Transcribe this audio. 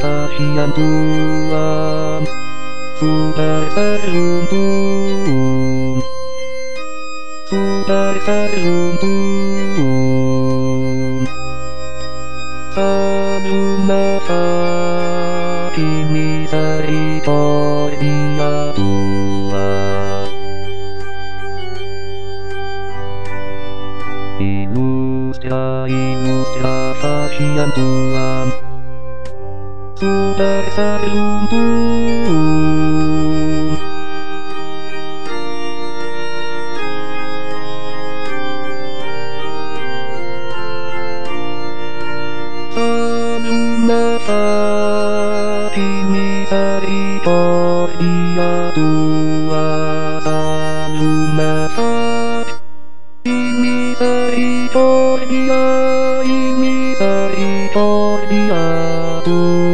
kasihan Tuhan sudah teruntung, sudah teruntung. Sebelum nafas ini misericordia Tuhan. Inustia kasihan Tuhan sudah teruntung. Sebelum nafas ini misericordia Tuhan. Sebelum nafas ini misericordia Tuhan.